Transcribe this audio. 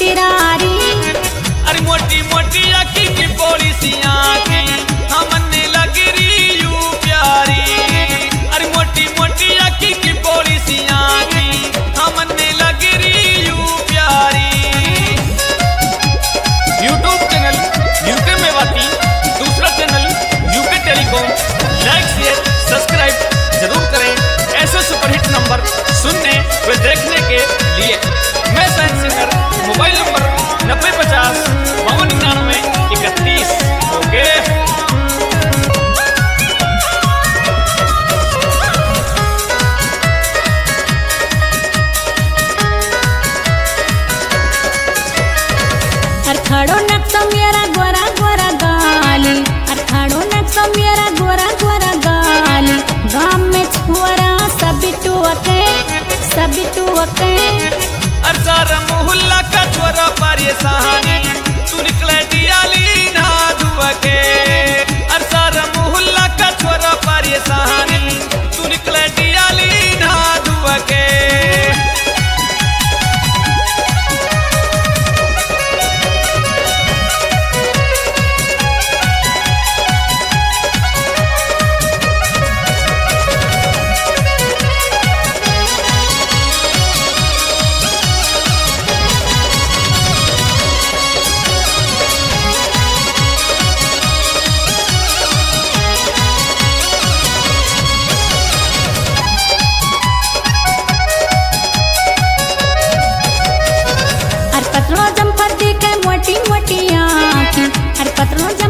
चिरारी। अरे मोटी मोटी अखी की बोली सी आँखें हमने लग रही यू प्यारी। अरे मोटी मोटी अखी की बोली सी आँखें हमने लग रही यू प्यारी। यूट्यूब चैनल यूके मेवाती, दूसरा channel UK telecom. Like share subscribe जरूर करें ऐसे सुपरहिट नंबर सुनने व देखने के लिए। मैं science singer, mobile number 9050 5299 31। Okay. अरखड़ो नक्शा मेरा गोरा गोरा गाली, अरखड़ो नक्शा मेरा गोरा गोरा गाली। गाँव में छोरा सभी टुवके सभी टुवके। और सारा मोहल्ला का छोरा परेशानी तू निकले दियाली ना धुआ के। और सारा मोहल्ला का छोरा परेशानी तू निकले दियाली ना धुआ के। पतलो जम्पर दिखे मोटी मोटी आँखें, अरे पतलो